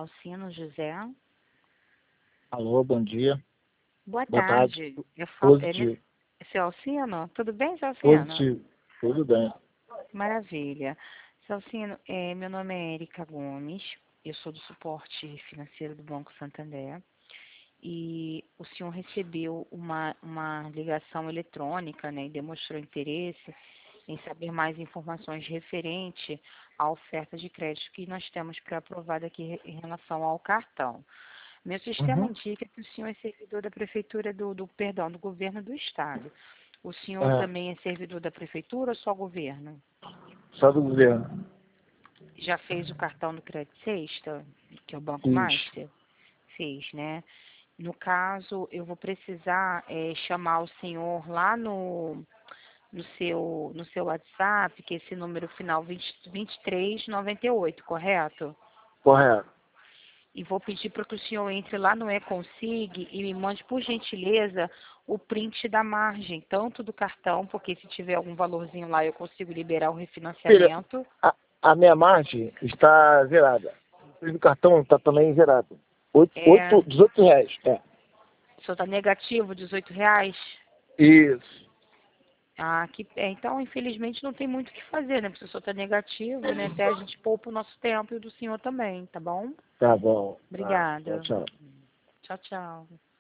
Alcino José. Alô, bom dia. Boa Boa tarde. tarde. Positivo. Seu Alcino? Tudo bem, seu Alcino? Positivo. Tudo bem. Maravilha. Seu Alcino, meu nome é Erika Gomes, eu sou do suporte financeiro do Banco Santander e o senhor recebeu uma ligação eletrônica, né, e demonstrou interesse em saber mais informações referente à oferta de crédito que nós temos pré-aprovada aqui em relação ao cartão. Meu sistema indica que o senhor é servidor da prefeitura do governo do estado. O senhor É, também é servidor da prefeitura ou só governo? só do governo. Já fez o cartão do Crédito Sexta, que é o Banco Fiz. Master? Fez, né? No caso, eu vou precisar chamar o senhor lá no seu WhatsApp, que é esse número final 2398, correto? Correto. E vou pedir para que o senhor entre lá no eConsig e me mande, por gentileza, o print da margem, tanto do cartão, porque se tiver algum valorzinho lá eu consigo liberar o Filha, refinanciamento. a minha margem está zerada. O cartão está também zerado. É, R$18. É. o senhor está negativo, R$ 18? Isso. Ah, então, infelizmente, não tem muito o que fazer, né? Porque o senhor está negativo, né? Até a gente poupa o nosso tempo e o do senhor também, tá bom? Tá bom. Tá. Tchau, Obrigada. tchau. Tchau, tchau.